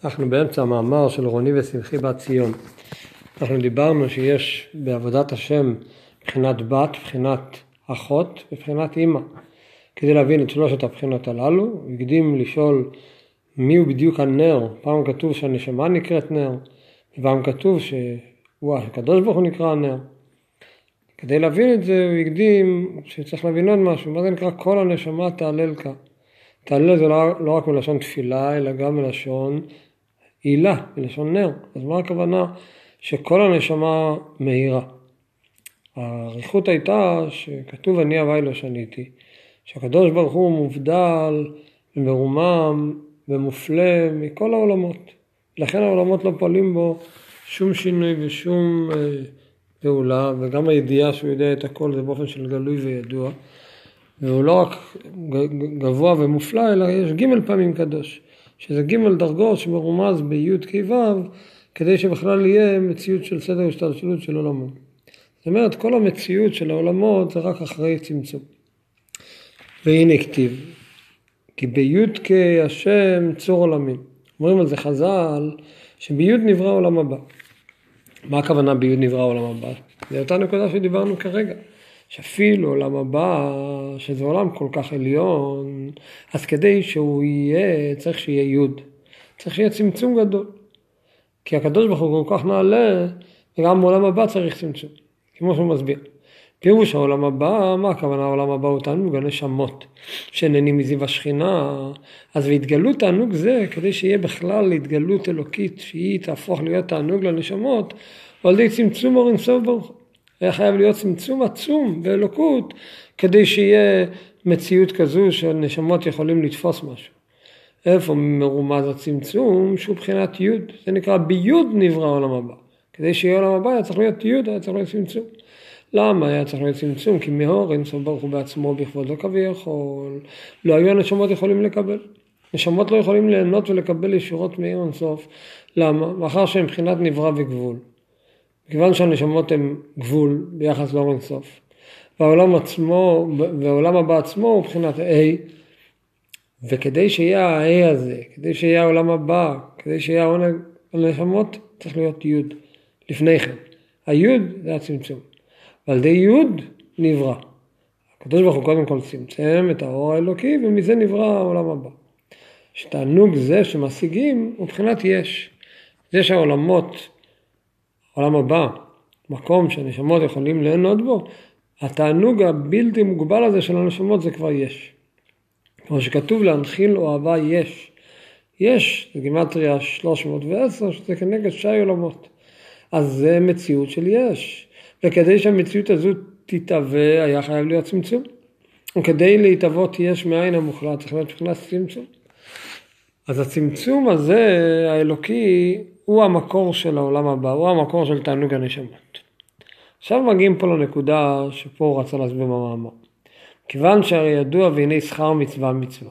אנחנו באמצע המאמר של רוני ושמחי בת ציון. אנחנו דיברנו שיש בעבודת השם בחינת בת, בחינת אחות ובחינת אמא. כדי להבין את שלושת הבחינות הללו, הקדים לשאול מי הוא בדיוק הנר. פעם כתוב שהנשמה נקראת נר, ופעם כתוב שהקדוש ברוך הוא נקרא הנר. כדי להבין את זה הוא הקדים שצריך להבין עוד משהו. מה זה נקרא כל הנשמה תהללך? תהלל זה לא רק מלשון תפילה, אלא גם מלשון עילה, מלשון נר. אז מה הכוונה? שכל הנשמה מהירה. העריכות הייתה שכתוב אני הווי לא שניתי, שהקדוש ברוך הוא מובדל ומרומם ומופלא מכל העולמות. לכן העולמות לא פועלים בו שום שינוי ושום פעולה, וגם הידיעה שהוא יודע את הכל זה באופן של גלוי וידוע. והוא לא רק גבוה ומופלא, אלא יש ג' פעמים קדוש, שזה ג' דרגות שמרומז בי' כ' ו', כדי שבכלל יהיה מציאות של סדר ושתלשלות של עולמות. זאת אומרת, כל המציאות של העולמות זה רק אחרי צמצום. והנה כתיב, כי בי' כ' השם צור עולמים. אומרים על זה חז"ל, שבי' נברא עולם הבא. מה הכוונה בי' נברא עולם הבא? זה אותה נקודה שדיברנו כרגע. שאפילו עולם הבא, שזה עולם כל כך עליון, אז כדי שהוא יהיה, צריך שיהיה יוד. צריך שיהיה צמצום גדול. כי הקדוש ברוך הוא כל כך נעלה, וגם בעולם הבא צריך צמצום. כמו שהוא מסביר. פירוש העולם הבא, מה הכוונה העולם הבא? הוא תענוג הנשמות, שנהנים מזיו השכינה. אז והתגלות תענוג זה, כדי שיהיה בכלל התגלות אלוקית, שהיא תהפוך להיות תענוג לנשמות, ועל ידי צמצום אור אינסוף ברוך הוא. היה חייב להיות צמצום עצום באלוקות, כדי שיהיה מציאות כזו שהנשמות יכולים לתפוס משהו. איפה מרומז הצמצום? שהוא בחינת י', זה נקרא בי' נברא עולם הבא. כדי שיהיה עולם הבא היה צריך להיות י', היה צריך להיות צמצום. למה היה צריך להיות צמצום? כי מאור אינסוף ברוך הוא בעצמו בכבודו כביכול. לא היו הנשמות יכולים לקבל. נשמות לא יכולים ליהנות ולקבל ישירות מאור אינסוף. למה? מאחר שהם בחינת נברא וגבול. כיוון שהנשמות הן גבול ביחס לאור אינסוף. והעולם הבא עצמו הוא בחינת A. וכדי שיהיה ה-A הזה, כדי שיהיה העולם הבא, כדי שיהיה העונג הנשמות, צריך להיות י' לפני כן. הי' זה הצמצום. ועל ידי י' נברא. הקדוש ברוך הוא קודם כל צמצם את האור האלוקי, ומזה נברא העולם הבא. שתענוג זה שמשיגים הוא בחינת יש. זה שהעולמות, העולם הבא, מקום שהנשמות יכולים ליהנות בו, התענוג הבלתי מוגבל הזה של הנשמות זה כבר יש. כמו שכתוב להנחיל אוהבה יש. יש, זה גימטריה 310, שזה כנגד שי עולמות. אז זה מציאות של יש. וכדי שהמציאות הזו תתהווה, היה חייב להיות צמצום. וכדי להתהוות יש מאין המוחלט, צריך להיות מבחינת צמצום. אז הצמצום הזה, האלוקי, הוא המקור של העולם הבא, הוא המקור של תענוג הנשמות. עכשיו מגיעים פה לנקודה שפה הוא רצה להסביר במאמר. כיוון שהרי ידוע והנה שכר מצווה מצווה.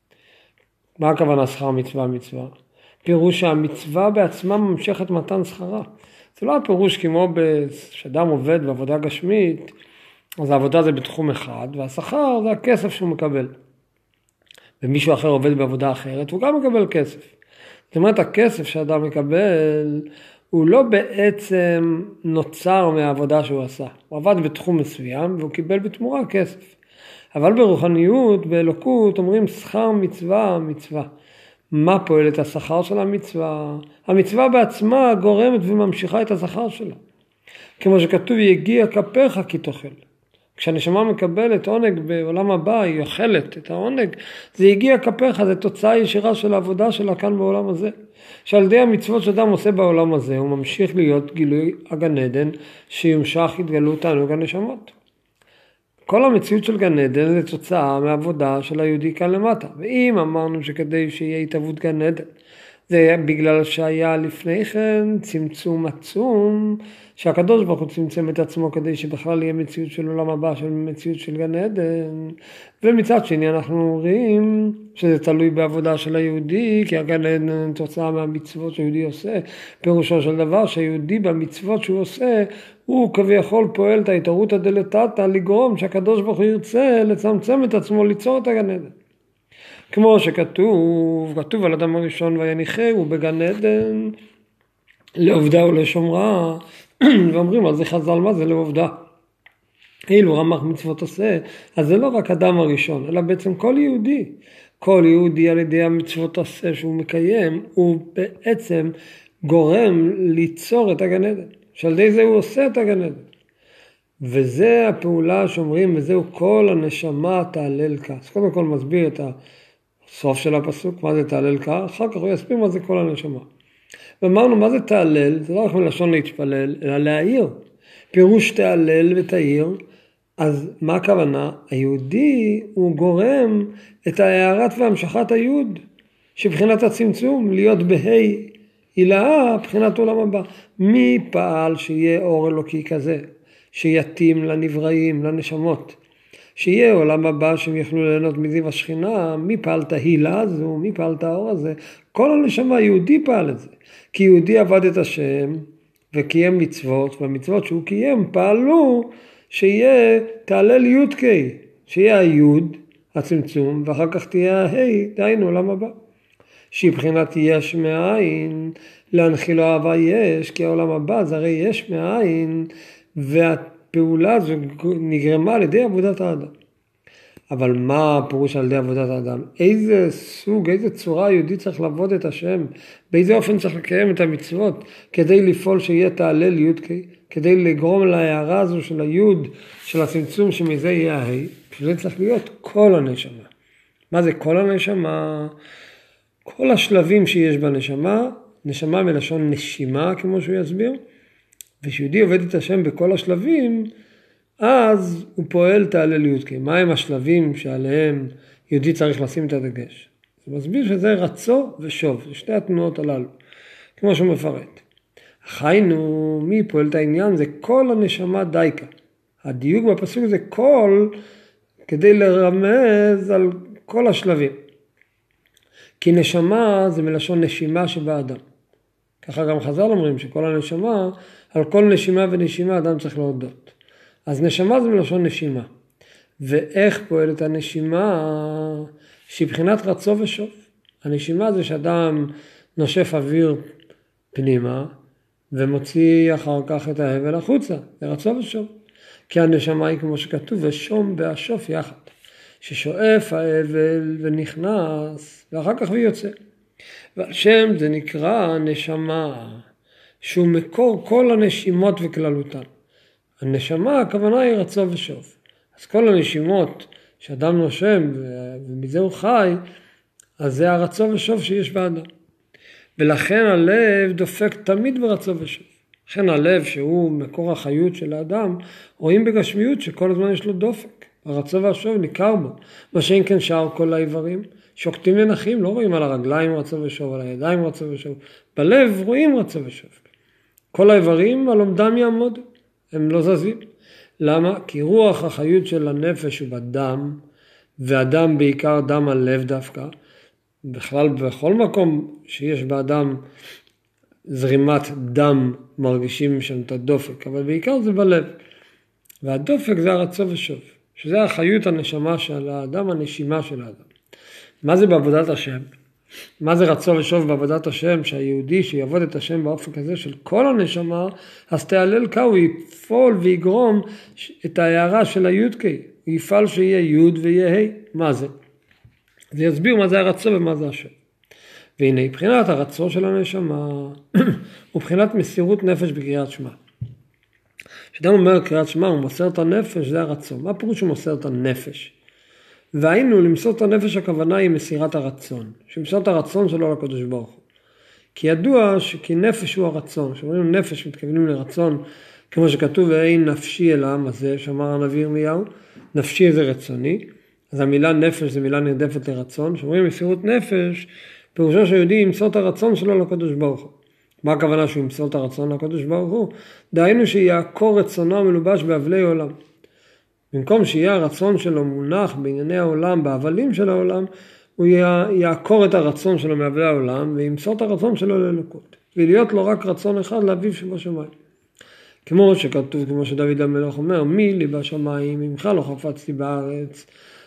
מה הכוונה שכר מצווה מצווה? פירוש שהמצווה בעצמה ממשכת מתן שכרה. זה לא הפירוש כמו שאדם עובד בעבודה גשמית, אז העבודה זה בתחום אחד, והשכר זה הכסף שהוא מקבל. ומישהו אחר עובד בעבודה אחרת, הוא גם מקבל כסף. זאת אומרת, הכסף שאדם מקבל, הוא לא בעצם נוצר מהעבודה שהוא עשה. הוא עבד בתחום מסוים, והוא קיבל בתמורה כסף. אבל ברוחניות, באלוקות, אומרים שכר מצווה, מצווה. מה פועל את השכר של המצווה? המצווה בעצמה גורמת וממשיכה את השכר שלה. כמו שכתוב, יגיע כפיך כי תאכל. כשהנשמה מקבלת עונג בעולם הבא, היא אוכלת את העונג, זה יגיע כפיך, זה תוצאה ישירה של העבודה שלה כאן בעולם הזה. שעל ידי המצוות שאדם עושה בעולם הזה, הוא ממשיך להיות גילוי הגן עדן, שימשך התגלות תענוג הנשמות. כל המציאות של גן עדן זה תוצאה מהעבודה של היהודי כאן למטה. ואם אמרנו שכדי שיהיה התהוות גן עדן, זה בגלל שהיה לפני כן צמצום עצום, שהקדוש ברוך הוא צמצם את עצמו כדי שבכלל יהיה מציאות של עולם הבא, של מציאות של גן עדן. ומצד שני אנחנו רואים שזה תלוי בעבודה של היהודי, כי הגן עדן תוצאה מהמצוות שהיהודי עושה. פירושו של דבר שהיהודי במצוות שהוא עושה, הוא כביכול פועל את ההתעוררות הדלתתא לגרום שהקדוש ברוך הוא ירצה לצמצם את עצמו, ליצור את הגן עדן. כמו כתוב על אדם הראשון ויניחהו בגן עדן לעובדה ולשומרה, ואומרים על זה חז"ל, מה זה לעובדה? אילו רמ"ח מצוות עושה, אז זה לא רק אדם הראשון, אלא בעצם כל יהודי על ידי המצוות עושה שהוא מקיים, הוא בעצם גורם ליצור את הגן עדן, שעל ידי זה הוא עושה את הגן עדן. וזה הפעולה שאומרים, וזהו כל הנשמה תהלל כה. אז קודם כל מסביר את הסוף של הפסוק, מה זה תהלל כה, אחר כך הוא יסביר מה זה כל הנשמה. ואמרנו, מה זה תהלל? זה לא רק מלשון להתפלל, אלא להעיר. פירוש תהלל ותעיר, אז מה הכוונה? היהודי הוא גורם את ההערת והמשכת היוד, שבחינת הצמצום, להיות בהי הילאה, בחינת עולם הבא. מי פעל שיהיה אור אלוקי כזה, שיתאים לנבראים, לנשמות, שיהיה עולם הבא שהם יוכלו ליהנות מזיו השכינה? מי פעל את ההילה הזו? מי פעל את האור הזה? כל הנשמה, יהודי פעל את זה. כי יהודי עבד את השם וקיים מצוות, והמצוות שהוא קיים פעלו שיהיה תהלל י' ק', שיהיה היוד, הצמצום, ואחר כך תהיה ההי, דהיינו עולם הבא. שהיא בחינת יש מאין, להנחילו אהבה יש, כי העולם הבא זה הרי יש מאין, והפעולה הזו נגרמה על ידי עבודת האדם. אבל מה הפירוש על ידי עבודת האדם? איזה סוג, איזה צורה היהודי צריך לעבוד את השם? באיזה אופן צריך לקיים את המצוות? כדי לפעול שיהיה תהלל י' ק', כדי לגרום להערה הזו של היוד, של הצמצום שמזה יהיה ההי, שזה צריך להיות כל הנשמה. מה זה כל הנשמה? כל השלבים שיש בנשמה, נשמה מלשון נשימה כמו שהוא יסביר, ושיהודי עובד את השם בכל השלבים, אז הוא פועל תהלל י' ק'. מה הם השלבים שעליהם יהודי צריך לשים את הדגש? הוא מסביר שזה רצו ושוב, זה שתי התנועות הללו, כמו שהוא מפרט. חיינו, מי פועל את העניין? זה כל הנשמה דייקה. הדיוק בפסוק זה כל, כדי לרמז על כל השלבים. כי נשמה זה מלשון נשימה שבאדם. ככה גם חז"ל אומרים שכל הנשמה, על כל נשימה ונשימה אדם צריך להודות. אז נשמה זה מלשון נשימה. ואיך פועלת הנשימה? שהיא בחינת רצו ושוב. הנשימה זה שאדם נושף אוויר פנימה, ומוציא אחר כך את ההבל החוצה, זה רצו ושוב. כי הנשמה היא כמו שכתוב, ושום באשוף יחד. ששואף ההבל ונכנס, ואחר כך ויוצא. ועל שם זה נקרא נשמה, שהוא מקור כל הנשימות וכללותן. הנשמה, הכוונה היא רצו ושוב. אז כל הנשימות שאדם נושם ומזה הוא חי, אז זה הרצו ושוב שיש באדם. ולכן הלב דופק תמיד ברצו ושוב. לכן הלב שהוא מקור החיות של האדם, רואים בגשמיות שכל הזמן יש לו דופק. הרצו והשוב ניכר בו. מה שאין כן שאר כל האיברים, שוקטים ונחים, לא רואים על הרגליים רצו ושוב, על הידיים רצו ושוב. בלב רואים רצו ושוב. כל האיברים על עומדם יעמוד, הם לא זזים. למה? כי רוח החיות של הנפש הוא בדם, והדם בעיקר דם הלב דווקא. בכלל בכל מקום שיש באדם זרימת דם מרגישים שם את הדופק, אבל בעיקר זה בלב. והדופק זה הרצו ושוב, שזה החיות הנשמה של האדם, הנשימה של האדם. מה זה בעבודת השם? מה זה רצו ושוב בעבודת השם? שהיהודי שיעבוד את השם באופן כזה של כל הנשמה, אז תהלל כה, הוא יפעול ויגרום את ההערה של היוד כה, הוא יפעל שיהיה יוד ויהיה ה'. מה זה? זה יסביר מה זה הרצו ומה זה השם. והנה, מבחינת הרצו של הנשמה, ובחינת מסירות נפש בקריאת שמע. כשאדם אומר קריאת שמע, הוא מוסר את הנפש, זה הרצו. מה פירוש הוא מוסר את הנפש? והיינו, למסור את הנפש הכוונה היא מסירת הרצון. שמסור את הרצון שלו לקדוש ברוך הוא. כי ידוע שכי נפש הוא הרצון. כשאומרים נפש מתכוונים לרצון, כמו שכתוב, ואין נפשי אל העם הזה, שאמר הנביא ירמיהו, נפשי זה רצוני. אז המילה נפש זה מילה נרדפת לרצון. כשאומרים מסירות נפש, פירושו שיהודי ימסור את הרצון שלו לקדוש ברוך הוא. מה הכוונה שהוא ימסור את הרצון לקדוש ברוך הוא? דהיינו שיעקור רצונו המלובש באבלי עולם. במקום שיהיה הרצון שלו מונח בענייני העולם, בהבלים של העולם, הוא יעקור את הרצון שלו מאבלי העולם, וימסור את הרצון שלו לאלוקות. ולהיות לו רק רצון אחד לאביו שבשמיים. כמו שכתוב, כמו שדוד המלך אומר, מי לי בשמיים, ממך לא חפצתי בארץ.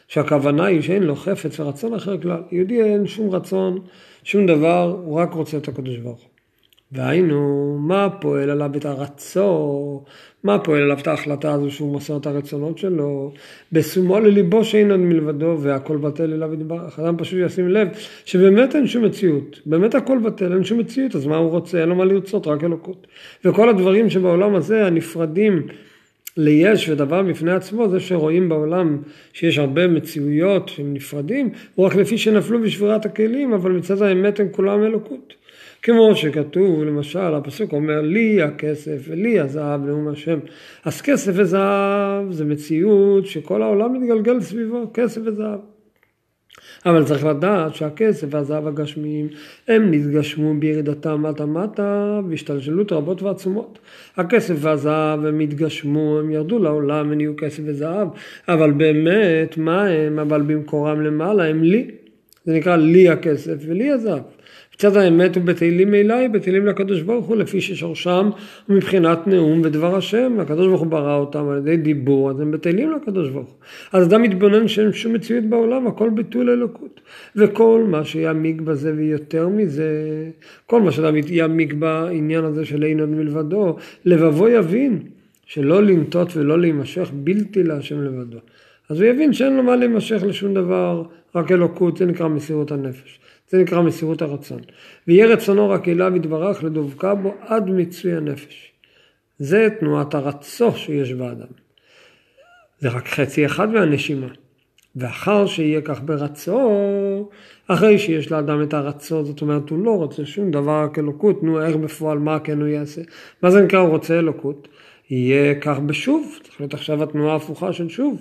שהכוונה היא שאין לו חפץ ורצון אחר כלל. יהודי אין שום רצון, שום דבר, הוא רק רוצה את הקדוש ברוך הוא. והיינו, מה פועל עליו את הרצון, מה פועל עליו את ההחלטה הזו שהוא מוסר את הרצונות שלו, בשומו לליבו שאין עוד מלבדו והכל בטל אליו יתברך. אדם פשוט ישים לב שבאמת אין שום מציאות, באמת הכל בטל, אין שום מציאות, אז מה הוא רוצה? אין לו מה לרצות, רק אלוקות. וכל הדברים שבעולם הזה הנפרדים ליש ודבר בפני עצמו, זה שרואים בעולם שיש הרבה מציאויות שהם נפרדים, הוא רק לפי שנפלו בשבירת הכלים, אבל מצד האמת הם כולם אלוקות. כמו שכתוב, למשל, הפסוק אומר, לי הכסף ולי הזהב, נאום השם. אז כסף וזהב זה מציאות שכל העולם מתגלגל סביבו, כסף וזהב. אבל צריך לדעת שהכסף והזהב הגשמיים הם נתגשמו בירידתם מטה והשתלשלות רבות ועצומות. הכסף והזהב הם התגשמו, הם ירדו לעולם ונהיו כסף וזהב, אבל באמת מה הם? אבל במקורם למעלה הם לי. זה נקרא לי הכסף ולי הזהב. בצד האמת הוא בתהילים אליי, בתהילים לקדוש ברוך הוא, לפי ששורשם מבחינת נאום ודבר השם. הקדוש ברוך הוא ברא אותם על ידי דיבור, אז הם בתהילים לקדוש ברוך הוא. אז אדם מתבונן שאין שום מציאות בעולם, הכל ביטול אלוקות. וכל מה שיעמיק בזה ויותר מזה, כל מה שאדם יעמיק בעניין הזה של אין עוד מלבדו, לבבו יבין שלא לנטות ולא להימשך בלתי להשם לבדו. אז הוא יבין שאין לו מה להימשך לשום דבר, רק אלוקות, זה נקרא מסירות הנפש. זה נקרא מסירות הרצון. ויהיה רצונו רק אליו יתברך לדבקה בו עד מיצוי הנפש. זה תנועת הרצו שיש באדם. זה רק חצי אחד מהנשימה. ואחר שיהיה כך ברצו, אחרי שיש לאדם את הרצו, זאת אומרת הוא לא רוצה שום דבר רק אלוקות, נו איך בפועל מה כן הוא יעשה. מה זה נקרא הוא רוצה אלוקות? יהיה כך בשוב, צריך להיות עכשיו התנועה ההפוכה של שוב.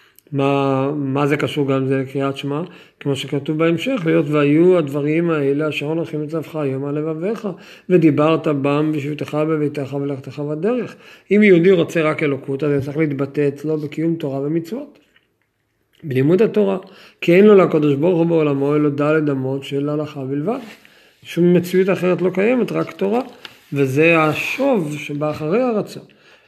מה זה קשור גם זה לקריאת שמע? כמו שכתוב בהמשך, להיות והיו הדברים האלה אשר הולכים לצווך היום על לבביך, ודיברת בם בשבתך בביתך ולכתך בדרך. אם יהודי רוצה רק אלוקות, אז צריך להתבטא אצלו בקיום תורה ומצוות. בלימוד התורה, כי אין לו לקדוש ברוך הוא בעולמו, אלו ד' אמות של הלכה בלבד. שום מציאות אחרת לא קיימת, רק תורה. וזה השוב שבא אחרי הרצון.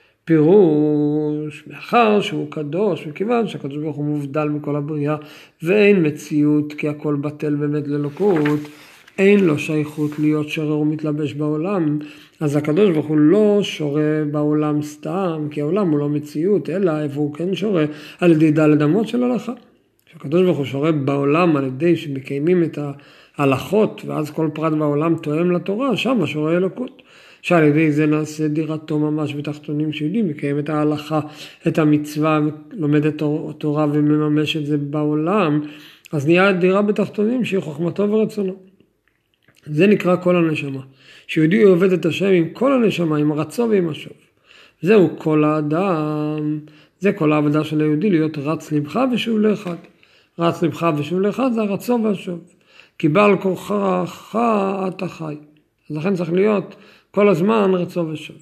פירוש, מאחר שהוא קדוש, מכיוון שהקדוש ברוך הוא מובדל מכל הבריאה, ואין מציאות כי הכל בטל באמת לאלוקות, אין לו שייכות להיות שורר ומתלבש בעולם, אז הקדוש ברוך הוא לא שורה בעולם סתם, כי העולם הוא לא מציאות, אלא הוא כן שורה על ידי ד' אמות של הלכה. שהקדוש ברוך הוא שורה בעולם על ידי שמקיימים את ההלכות, ואז כל פרט בעולם תואם לתורה, שם שורה אלוקות. שעל ידי זה נעשה דירתו ממש בתחתונים שיודעים, מקיים את ההלכה, את המצווה, לומד את התורה ומממש את זה בעולם, אז נהיה דירה בתחתונים שהיא חוכמתו ורצונו. זה נקרא כל הנשמה. שיהודי עובד את השם עם כל הנשמה, עם הרצו ועם השוב. זהו כל האדם, זה כל העבודה של היהודי, להיות רץ לבך ושוב לאחד. רץ לבך ושוב לאחד זה הרצו והשוב. כי בעל כוחך אתה חי. אז לכן צריך להיות כל הזמן רצו ושוב.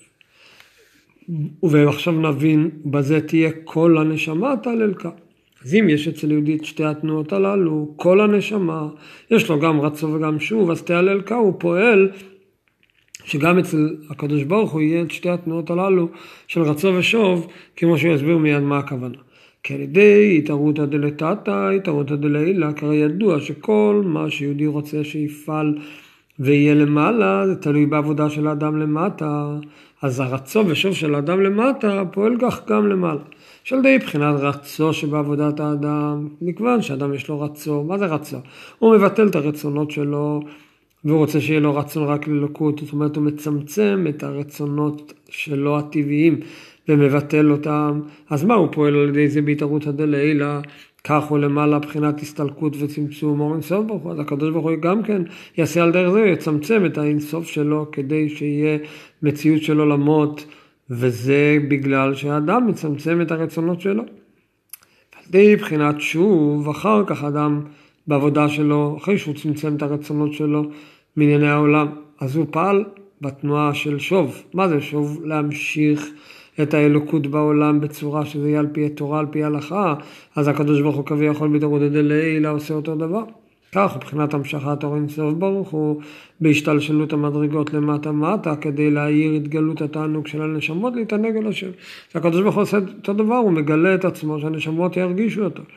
ועכשיו נבין, בזה תהיה כל הנשמה תהללך. אז אם יש אצל יהודי את שתי התנועות הללו, כל הנשמה, יש לו גם רצו וגם שוב, אז תהללך, הוא פועל שגם אצל הקדוש ברוך הוא יהיה את שתי התנועות הללו של רצו ושוב, כמו שהוא יסביר מיד מה הכוונה. כי על ידי התערותא דלתתא, התערותא דלעילא, כי ידוע שכל מה שיהודי רוצה שיפעל ויהיה למעלה, זה תלוי בעבודה של האדם למטה, אז הרצו ושוב של האדם למטה פועל כך גם למעלה. של די בחינת רצו שבעבודת האדם, מכיוון שאדם יש לו רצו, מה זה רצו? הוא מבטל את הרצונות שלו, והוא רוצה שיהיה לו רצון רק ללוקות, זאת אומרת הוא מצמצם את הרצונות שלו הטבעיים, ומבטל אותם, אז מה הוא פועל על ידי זה בהתערותא דלעילא? כך הוא למעלה בחינת הסתלקות וצמצום אור אינסוף ברוך הוא. אז הקדוש ברוך הוא גם כן יעשה על דרך זה, יצמצם את האינסוף שלו כדי שיהיה מציאות של עולמות, וזה בגלל שהאדם מצמצם את הרצונות שלו. על ידי בחינת שוב, אחר כך אדם בעבודה שלו, אחרי שהוא צמצם את הרצונות שלו מענייני העולם, אז הוא פעל בתנועה של שוב. מה זה שוב? להמשיך את האלוקות בעולם בצורה שזה יהיה על פי התורה, על פי ההלכה, אז הקדוש ברוך הוא כביכול בהתערותא דלעילא עושה אותו דבר. כך מבחינת המשכת אור אינסוף ברוך הוא בהשתלשלות המדרגות למטה מטה, כדי להאיר התגלות התענוג של הנשמות להתענג על השם. הקדוש ברוך הוא עושה אותו דבר, הוא מגלה את עצמו שהנשמות ירגישו אותו.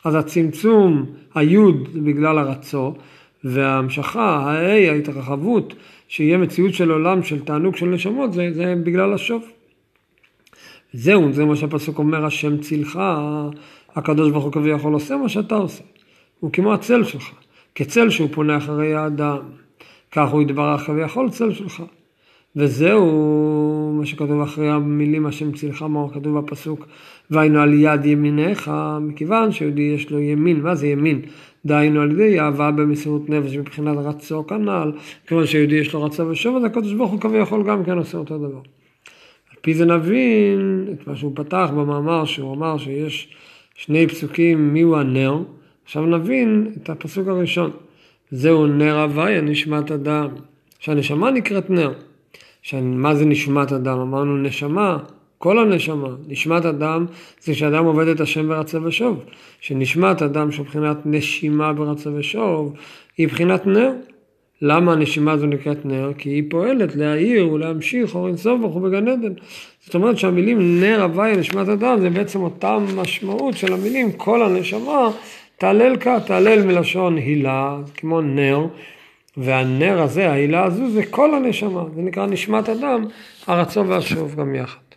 אז הצמצום, היוד, זה בגלל הרצו, וההמשכה, ההתרחבות, שיהיה מציאות של עולם של תענוג של נשמות, זה בגלל השוב. זהו, זה מה שהפסוק אומר, השם צילך, הקדוש ברוך הוא כביכול עושה מה שאתה עושה. הוא כמו הצל שלך, כצל שהוא פונה אחרי האדם. כך הוא יתברך כביכול צל שלך. וזהו מה שכתוב אחרי המילים, השם צילך, מה כתוב בפסוק, והיינו על יד ימיניך, מכיוון שיהודי יש לו ימין. מה זה ימין? דהיינו על ידי אהבה במסירות נפש מבחינת רצו כנ"ל, כיוון שיהודי יש לו רצה ושוב, אז הקדוש ברוך הוא כביכול גם כן עושה אותו דבר. על פי זה נבין את מה שהוא פתח במאמר, שהוא אמר שיש שני פסוקים מיהו הנר. עכשיו נבין את הפסוק הראשון. זהו נר הוויה, נשמת אדם. שהנשמה נקראת נר. מה זה נשמת אדם? אמרנו נשמה, כל הנשמה. נשמת אדם זה שאדם עובד את השם ברצה ושוב. שנשמת אדם שבחינת נשימה ברצה ושוב, היא בחינת נר. למה הנשימה הזו נקראת נר? כי היא פועלת להאיר ולהמשיך אור אין סוף ברוך הוא בגן עדן. זאת אומרת שהמילים נר הוויה נשמת אדם זה בעצם אותם משמעות של המילים כל הנשמה. תהלל מלשון הילה, כמו נר, והנר הזה, ההילה הזו זה כל הנשמה, זה נקרא נשמת אדם, הרצו והשוב גם יחד.